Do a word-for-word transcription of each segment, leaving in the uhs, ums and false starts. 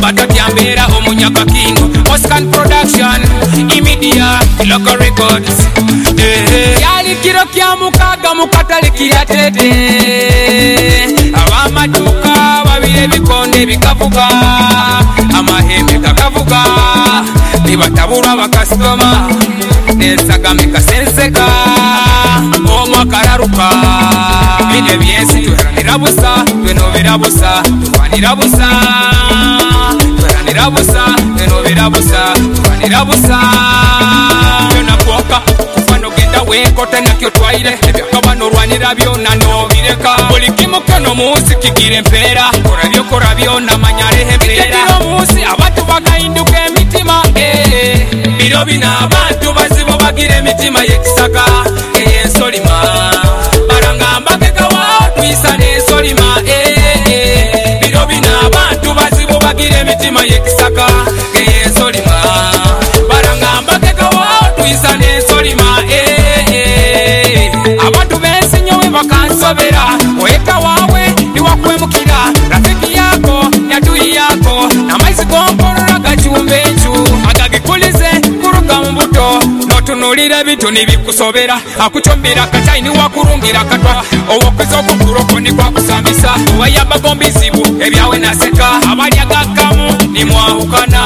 batatyambera omunyaka kino Moscan Production Imedia Local Records eh yali kiro kya mukaga mukatali kiyatete abamaduka babire bikonde bikavuga amahembe kakavuga nibatabura bakasitoma nesagame kasenseka omwakararuka bine byensi tweranira busa twenobera busa twanira busa tweranira busa twenobera busa twanira busa byona kwoka kufano genda wenkota nakyo twaire ebyakabano rwanira byona nobireka buli kimu kano munsi kigire empeera korabyo korabyo namanyarehe empeera munsi abantu bagahinduka emitima eh biro bina abantu bazibu bagire emitima yekisaka eyensolima barangamba kekawa twisa nensolima eh biro bina abantu bazibu bagire emitima yekisaka eyensolima barangamba kekawa twisa nensolima eh abantu bensi nyowe bakansobera oyeka wawe niwakwemukira rafiki yako nyatui yako namaizi gomporora gachumbe enchu agagikulize kuruga mbuto notunulira bitu nibikusobera akuchombera kachaini wakurungira katwa owokweza okukuroko nikwakusambisa owayabagombizibu ebyawe naseka abalyagakamu nimwahukana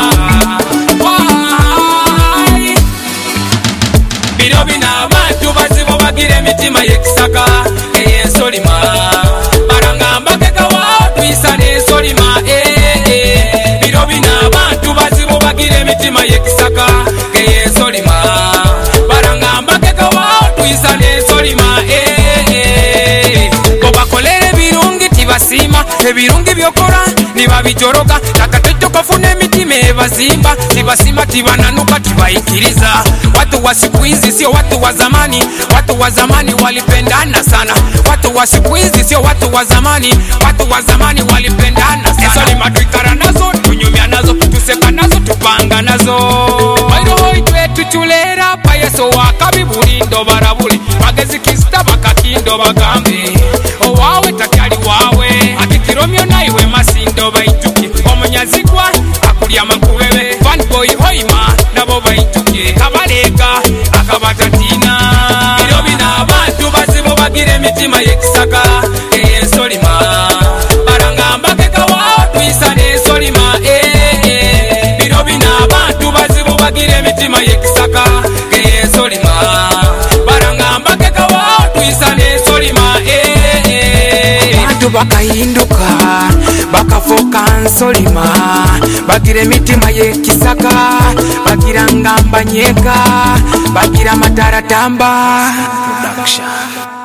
biro bina abantu bazibu bagire emitima yekisaka eyensolima barangamba kekawa twisa nensolima eh biro bina abantu bazibu bagire emitima yekisaka eyensolima barangamba kekawa twisa nensolima eh obakolere birungi tibasima ebirungi byokora nibabijoroga nakatejo kafuna emitima ebazimba tibasima tibananuka tibaikiriza watu wa siku hizi sio watu wa zamani watu wa zamani walipendana sana watu wa siku hizi sio watu wa zamani watu wa zamani walipendana sana esolima twikara nazo tunyumya nazo tuseka nazo tupanga nazo bairo itwe tuchulera payeso wakabi bulindo barabuli bagezi kista bakakindo bagambe owawe takyali wawe akikiromyo naiwe masindo baituki omunyazikwa akulya makubebe fanboy hoima nabo baituki kabaleka akabatatina biro bina abantu bazibu bagire emitima yekisaka eyensolima barangamba kekawa twisa nensolima eh biro bina abantu bazibu bagire emitima yekisaka eyensolima barangamba kekawa twisa nensolima eh abantu bakahinduka bakafoka nsolima bagira emitima yekisaka bagira ngamba nyeka bagira mataratamba production.